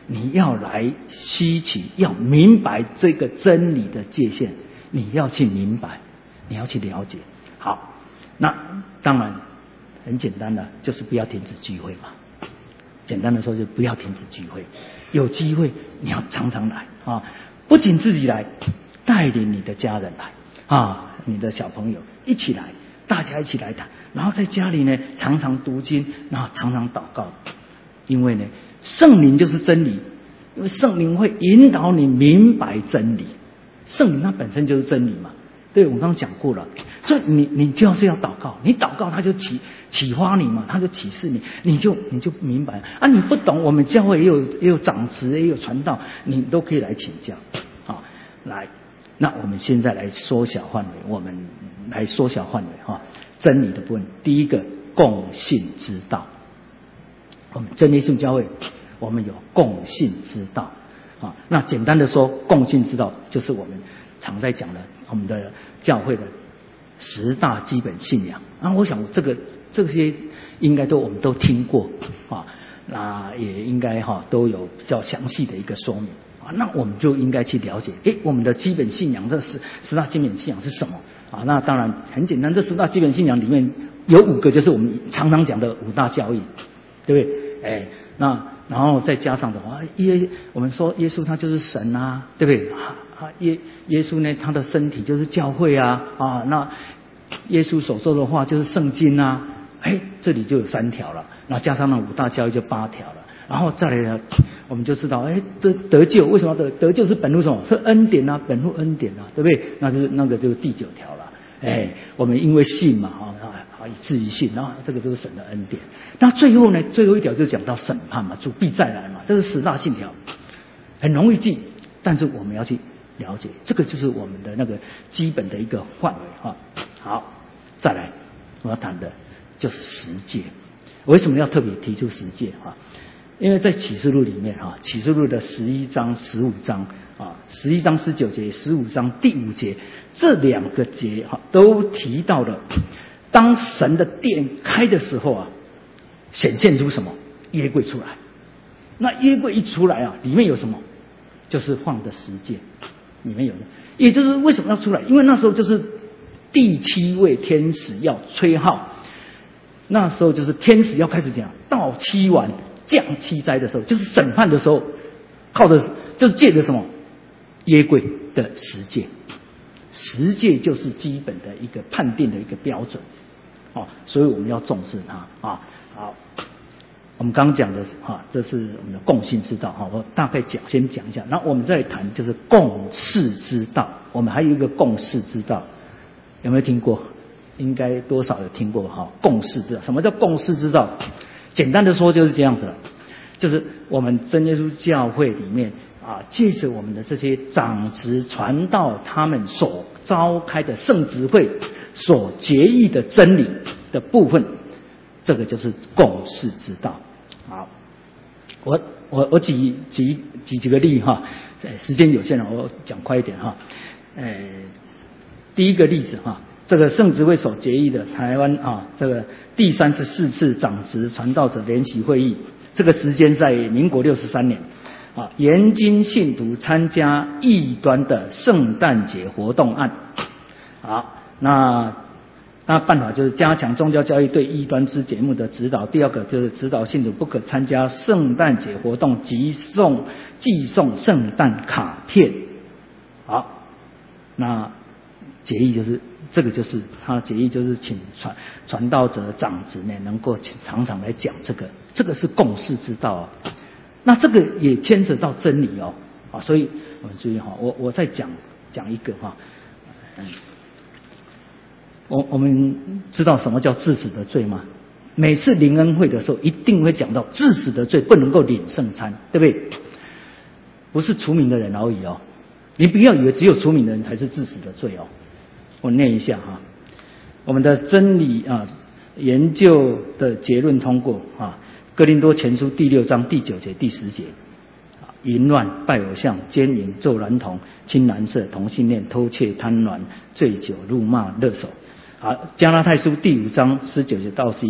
你要来吸取，要明白这个真理的界限，你要去明白，你要去了解。好，那当然很简单的，就是不要停止聚会嘛。简单的说，就不要停止聚会，有机会你要常常来啊！不仅自己来，带领你的家人来啊，你的小朋友一起来，大家一起来谈。然后在家里呢，常常读经，然后常常祷告，因为呢，圣灵就是真理，因为圣灵会引导你明白真理，圣灵它本身就是真理嘛。对，我刚刚讲过了，所以你你就是要祷告，你祷告他就启启发你嘛，他就启示你，你就你就明白啊。你不懂，我们教会也有也有长子，也有传道，你都可以来请教啊。来，那我们现在来缩小范围，我们来缩小范围哈，真理的部分，第一个共信之道，我们真耶稣教会，我们有共信之道啊。那简单的说，共信之道就是我们常在讲的我们的教会的十大基本信仰啊。我想这个这些应该都我们都听过啊，那也应该哈都有比较详细的一个说明啊。那我们就应该去了解，诶，我们的基本信仰这十十大基本信仰是什么啊？那当然很简单，这十大基本信仰里面有五个就是我们常常讲的五大教义，对不对？诶，那然后再加上的话，耶，我们说耶稣他就是神啊，对不对？啊，耶耶稣呢，他的身体就是教会啊，啊，那耶稣所说的话就是圣经啊，哎，这里就有三条了，那加上那五大教义就八条了，然后再来呢，我们就知道，哎，得得救为什么得得救是本乎什么？是恩典啊，本乎恩典啊，对不对？那就是那个就是第九条了，哎，我们因为信嘛，啊啊，以至于信，然后这个就是神的恩典。那最后呢，最后一条就讲到审判嘛，主必再来嘛，这是十大信条，很容易记，但是我们要去了解，这个就是我们的那个基本的一个范围哈。好，再来我要谈的就是十诫。为什么要特别提出十诫哈？因为在启示录里面哈，启示录的十一章、十五章啊，十一章十九节、十五章第五节这两个节哈，都提到了，当神的殿开的时候啊，显现出什么？约柜出来。那约柜一出来啊，里面有什么？就是放的十诫。里面有的，也就是为什么要出来？因为那时候就是第七位天使要吹号，那时候就是天使要开始讲到期完降七灾的时候，就是审判的时候，靠的就是借着什么约柜的十诫，十诫就是基本的一个判定的一个标准哦，所以我们要重视它啊。好，我们刚刚讲的哈，这是我们的共信之道哈，我大概讲先讲一下，然后我们再谈就是共事之道。我们还有一个共事之道，有没有听过？应该多少有听过哈？共事之道，什么叫共事之道？简单的说就是这样子了，就是我们真耶稣教会里面啊，借着我们的这些长执传道他们所召开的圣职会所决议的真理的部分，这个就是共事之道。好，我我我举举举几个例哈，时间有限了，我讲快一点哈。呃，第一个例子哈，这个圣职会所决议的台湾啊，这个第三十四次长执传道者联席会议，这个时间在民国六十三年啊，严禁信徒参加异端的圣诞节活动案。好，那。那办法就是加强宗教教育对异端之节目的指导。第二个就是指导信徒不可参加圣诞节活动及送寄送圣诞卡片。好，那决议就是这个就是他决议就是请传传道者长子呢能够常常来讲这个，这个是共事之道啊。那这个也牵扯到真理哦啊，所以我们注意哈，我我再讲讲一个哈，嗯。我我们知道什么叫致死的罪吗？每次灵恩会的时候，一定会讲到致死的罪不能够领圣餐，对不对？不是除名的人而已哦，你不要以为只有除名的人才是致死的罪哦。我念一下哈，我们的真理啊研究的结论通过啊，哥林多前书第六章第九节第十节。淫乱、拜偶像、奸淫、咒男童、亲男色、同性恋、偷窃、贪婪、醉酒、辱骂、勒手。好，加拉太书第五章十九节到十一节，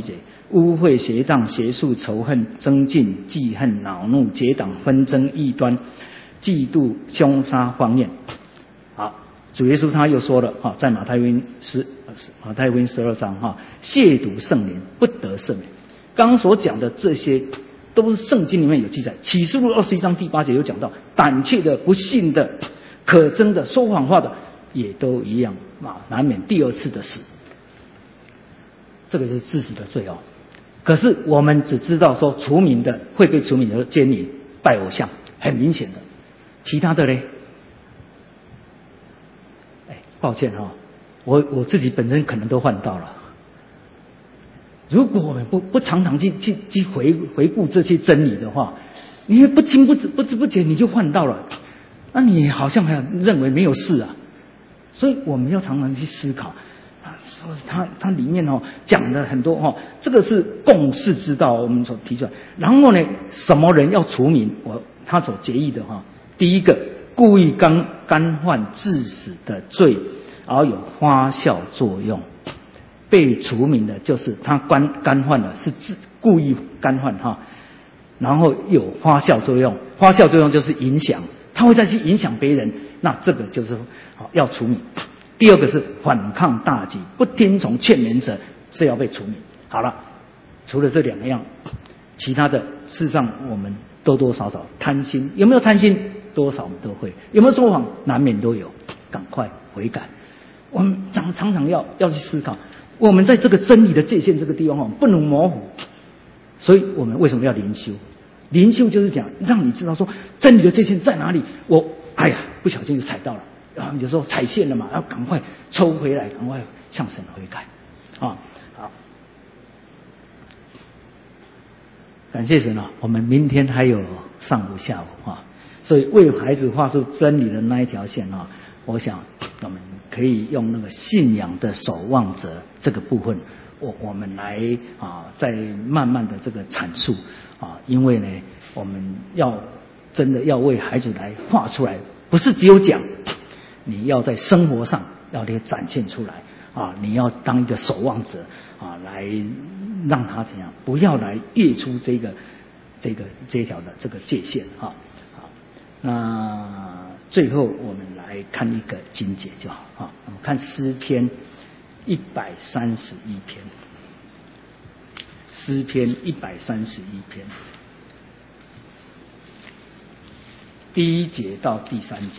污秽邪荡、邪术仇恨、增进记恨、恼怒、结党纷争、异端、嫉妒、凶杀、荒宴。好，主耶稣他又说了哈，在马太福音十马太福音十二章哈，亵渎圣灵不得赦免。刚刚所讲的这些都是圣经里面有记载，启示录二十一章第八节有讲到，胆怯的、不信的、可憎的、说谎话的，也都一样啊，难免第二次的死。这个是致死的罪哦。可是我们只知道说除名的会被除名的奸淫、拜偶像，很明显的。其他的嘞，哎，抱歉哈、哦，我我自己本身可能都犯到了。如果我们不不常常去去去回回顾这些真理的话，你会不经不知不知不觉你就犯到了，那你好像还认为没有事啊。所以我们要常常去思考。说它它里面哦讲的很多哦，这个是共识之道，我们所提出来。然后呢，什么人要除名？我他所决议的哈、哦，第一个故意干干犯致死的罪，而有发酵作用，被除名的就是他干干犯了，是自故意干犯哈，然后有发酵作用，发酵作用就是影响，他会再去影响别人，那这个就是好要除名。第二个是反抗大己，不听从劝勉者是要被除名。好了，除了这两样，其他的事实上我们多多少少贪心，有没有贪心？多少我们都会。有没有说谎？难免都有。赶快悔改。我们常常常要要去思考，我们在这个真理的界限这个地方不能模糊。所以我们为什么要灵修？灵修就是讲让你知道说真理的界限在哪里。我哎呀，不小心就踩到了。然后有时候踩线了嘛，要赶快抽回来，赶快向神悔改啊！好，感谢神啊！我们明天还有上午、下午啊，所以为孩子画出真理的那一条线啊，我想我们可以用那个信仰的守望者这个部分，我我们来啊，再慢慢的这个阐述啊，因为呢，我们要真的要为孩子来画出来，不是只有讲。你要在生活上要给展现出来啊！你要当一个守望者啊，来让他怎样？不要来越出这个这个这一条的这个界限啊！好，那最后我们来看一个经节就好啊。我们看诗篇一百三十一篇，诗篇一百三十一篇第一节到第三节。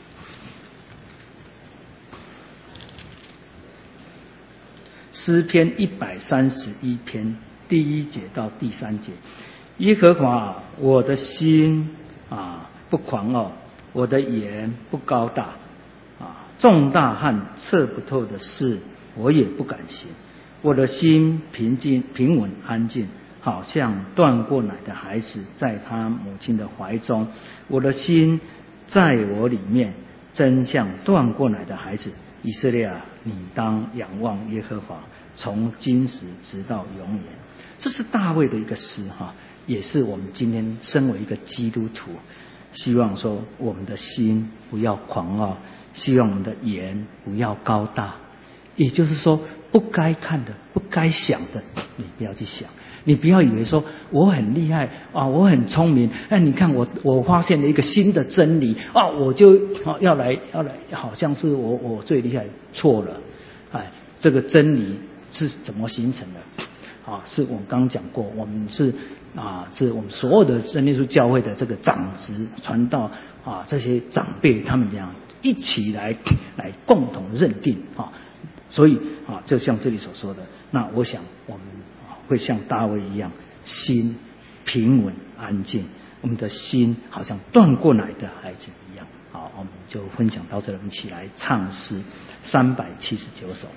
诗篇一百三十一篇第一节到第三节，耶和华，我的心啊不狂傲，我的言不高大啊，重大和测不透的事，我也不敢行。我的心平静平稳安静，好像断过奶的孩子在他母亲的怀中。我的心在我里面，真像断过奶的孩子。以色列啊，你当仰望耶和华，从今时直到永远。这是大卫的一个诗哈，也是我们今天身为一个基督徒，希望说我们的心不要狂傲，希望我们的言不要高大，也就是说不该看的、不该想的，你不要去想。你不要以为说我很厉害啊，我很聪明，哎，你看我我发现了一个新的真理啊，我就啊要来要来，好像是我我最厉害，错了，哎，这个真理是怎么形成的？啊，是我们刚刚讲过，我们是啊，是我们所有的真耶稣教会的这个长执传道啊，这些长辈他们这样一起来来共同认定啊，所以啊，就像这里所说的，那我想我们会像大卫一样，心平稳安静，我们的心好像断过奶的孩子一样。好，我们就分享到这里，我们一起来唱诗三百七十九首。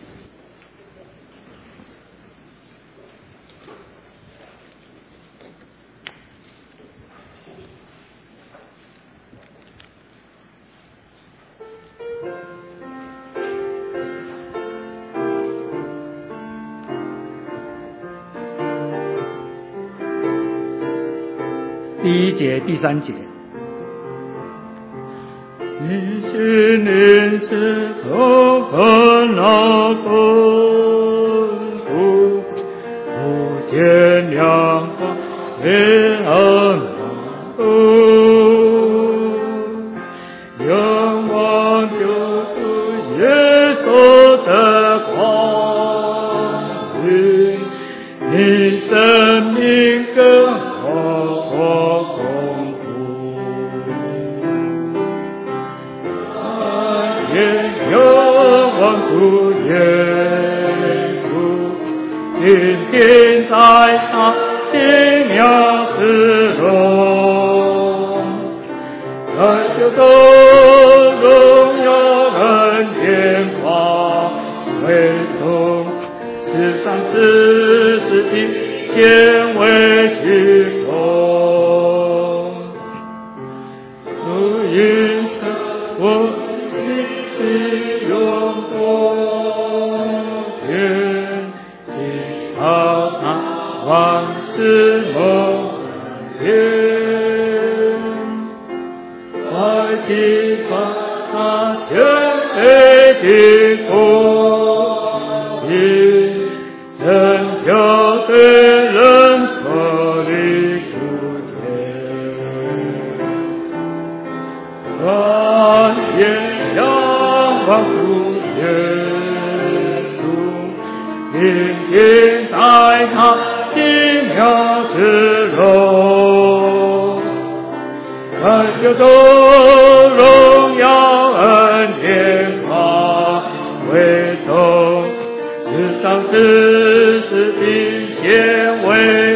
第一节、第三节。你心灵是可恨那困苦，不显亮光，明恩光，仰望救主耶稣的光明，你生命更好丰富，也仰望主耶稣，定睛在他奇妙之中，在救主荣耀恩典光为中，世上之事的显为虚空，如云生我的是永光，愿信靠他万事蒙恩，快提把他天黑的光明，拯救罪人脱离苦界，但愿仰望主耶稣，定睛在他奇妙之中，看救主荣耀恩典光为中，世上之事的显为